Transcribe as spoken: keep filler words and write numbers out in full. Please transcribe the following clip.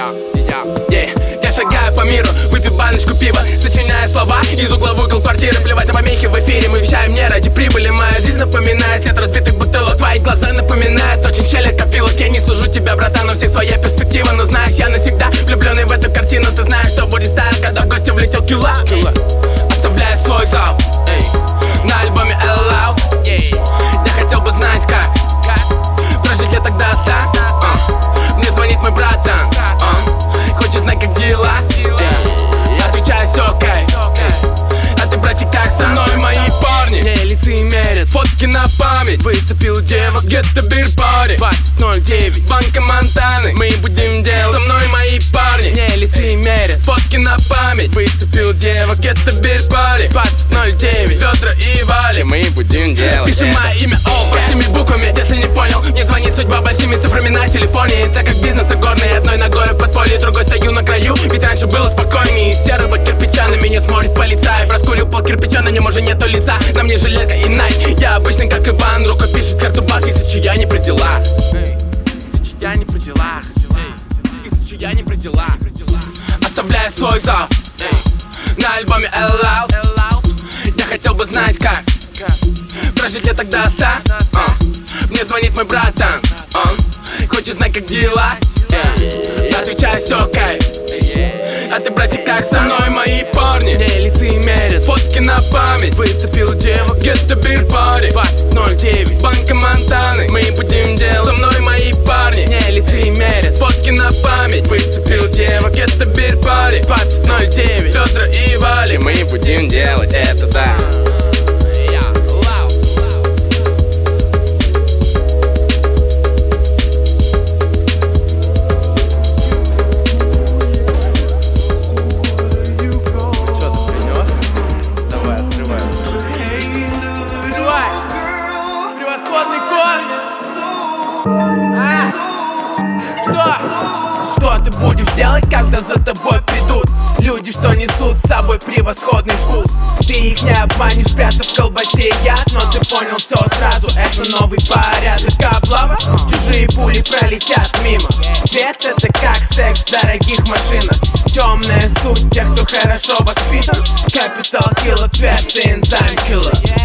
Я шагаю по миру, выпив баночку пива, сочиняя слова из угла в угол квартиры. Плевать на помехи в эфире, мы вещаем не ради прибыли. Моя жизнь напоминает след разбитых бутылок. Твои глаза напоминают очень щель копилок. Я не сужу тебя, братан, у всех своя перспектива. Но знаешь, я навсегда влюбленный в эту картину. Ты знаешь, что будет стайл, когда в гости влетел килла. Оставляя свой зал, эй, на альбоме Allow. Я хотел бы знать, как прожить лето до ста. uh. Мне звонит мой братан, uh. хочет знать, как дела. Я отвечаю, все окей. А ты, братик, как со мной? Мои парни не лицемерят, фотки на память. Выцепил девок, где-то бир-пари. Двадцать ноль девять, банка Монтаны. Мы будем делать. Со мной мои парни не лицемерят, фотки на память. Выцепил девок, где-то бир-пари. Двадцать ноль девять, Федор и Вали. Мы будем делать. Пишем мое имя О большими буквами. Если не понял, мне звонит судьба большими цифрами на телефоне. Так как бизнес горный, одной ногой в подполье, другой стою на краю. Ведь раньше было спокойнее. Из серого кирпича на меня смотрит полицай. Раскурил пол кирпича, на нем уже нету лица. На мне жилетка и Nike. Я обычный, как Иван, рука пишет карту бах. Если чья не при делах, если чья не при делах, если чья не при делах. Оставляя свой зал, на альбоме Allow. Я хотел бы знать, как прожить лето до ста. uh. Мне звонит мой братан, uh. хочет знать, как дела. Я отвечаю, все окей. А ты, братик, как со мной? Мои парни не лицемерят, фотки на память. Выцепил девок, где-то бир-пари. Двадцать ноль девять, банка Монтаны. Мы будем делать. Со мной мои парни не лицемерят, фотки на память. Выцепил девок, где-то бир-пари. Двадцать ноль девять, Федор и Вали. Мы будем делать это, да. Что ты будешь делать, когда за тобой придут люди, что несут с собой превосходный вкус? Ты их не обманешь, спрятав в колбасе яд. Но ты понял все сразу, это новый порядок облава. Чужие пули пролетят мимо. Цвет это как секс в дорогих машинах. Темная суть тех, кто хорошо воспитан. Capital Killer, пятый энзайм киллер.